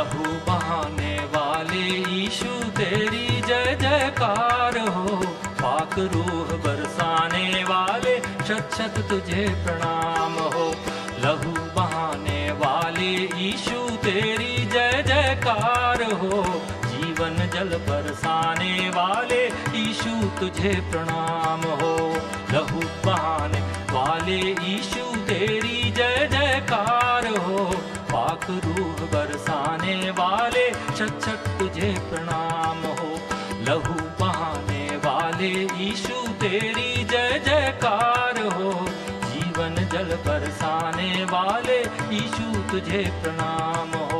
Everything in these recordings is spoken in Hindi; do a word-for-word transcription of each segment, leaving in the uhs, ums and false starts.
लहू बहाने वाले यीशु तेरी जय जयकार हो। पाक रूह बरसाने वाले शत शत तुझे प्रणाम हो। लहू बहाने वाले यीशु तेरी जय जयकार हो। जीवन जल बरसाने वाले यीशु तुझे प्रणाम हो। लहू बहाने वाले यीशु तेरी जय जयकार हो। पाक रूह बरसाने वाले शत शत तुझे प्रणाम हो। लहू बहाने वाले यीशु तेरी जय जयकार हो। जीवन जल बरसाने वाले यीशु तुझे प्रणाम हो।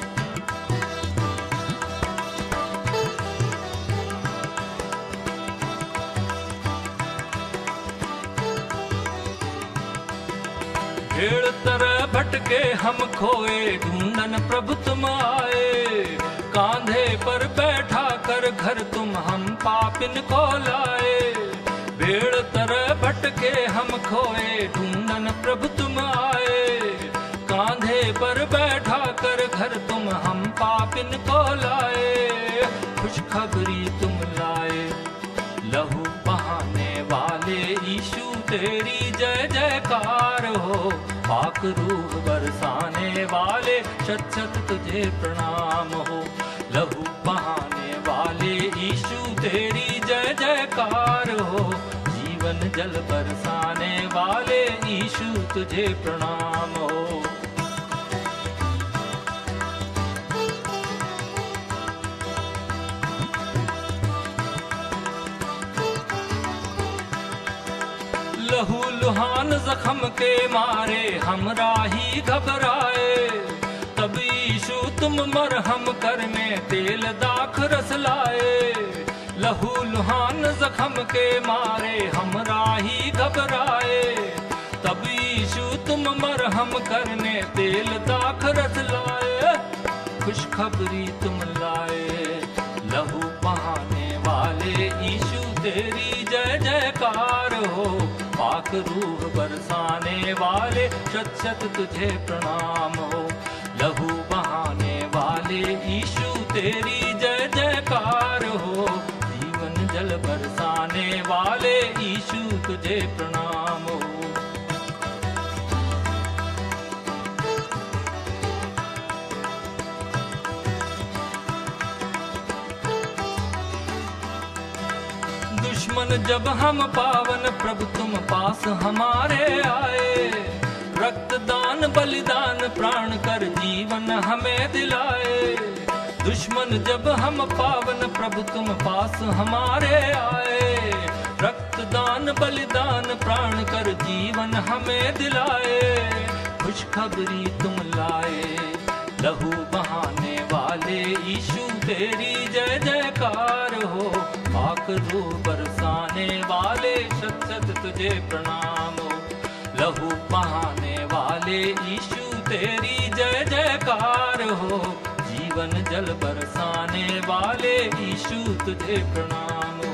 भेड़ तरह भटके हम खोए, ढूंढन प्रभु तुम आए। कांधे पर बैठा कर घर तुम हम पापिन को लाए। भेड़ तरह भटके हम खोए, ढूंढन प्रभु तुम आए। कांधे पर बैठा कर घर तुम हम पापिन को लाए। खुशखबरी तुम लाए, लहू बहाने वाले यीशु तेरी जय जयकार हो। पाक रूह बरसाने वाले शत शत तुझे प्रणाम हो। लहू बहाने वाले यीशु तेरी जय जयकार हो। जीवन जल बरसाने वाले यीशु तुझे प्रणाम हो। लहू लुहान जख्म के मारे हम राही घबराए। तब यीशु तुम मरहम करने तेल दाख रस लाए। लहू लुहान जख्म के मारे हम राही घबराए। तब यीशु तुम मरहम करने तेल दाख रस लाए। खुशखबरी तुम लाए, लहू बहाने वाले यीशु तेरी जय जयकार हो। पाक रूह बरसाने वाले शत शत तुझे प्रणाम हो। लहू बहाने वाले यीशु तेरी जय जयकार हो। जीवन जल बरसाने वाले यीशु तुझे प्रणाम हो। दुश्मन जब हम पावन प्रभु तुम पास हमारे आए। रक्तदान बलिदान प्राण कर जीवन हमें दिलाए। दुश्मन जब हम पावन प्रभु तुम पास हमारे आए। रक्तदान बलिदान प्राण कर जीवन हमें दिलाए। खुशखबरी तुम लाए, लहू बहाने वाले यीशु तेरी जय जयकार हो। पाक रूह बरसाने वाले शत शत तुझे प्रणाम हो। लहू बहाने वाले यीशु तेरी जय जयकार हो। जीवन जल बरसाने वाले यीशु तुझे प्रणाम हो।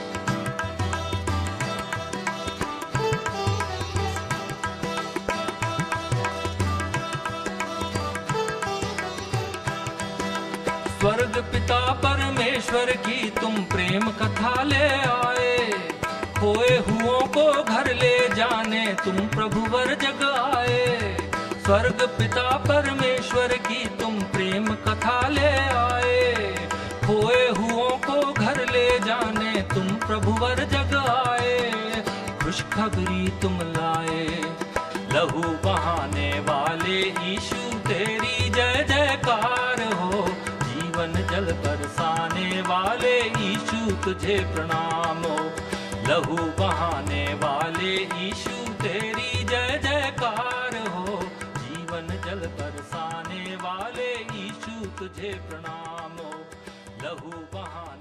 स्वर्ग पिता परमेश्वर की तुम प्रेम कथा ले आए। खोए हुओं को घर ले जाने तुम प्रभुवर जग आए। स्वर्ग पिता परमेश्वर की तुम प्रेम कथा ले आए। खोए हुओं को घर ले जाने तुम प्रभुवर जग आए। खुशखबरी तुम लाए, लहू बहाने वाले यीशु तेरी जय जयकार हो। जीवन जल बरसाने वाले यीशु तुझे प्रणाम हो। लहू बहाने वाले यीशु तेरी जय जयकार हो। जीवन जल बरसाने वाले यीशु तुझे प्रणाम हो। लहू बहाने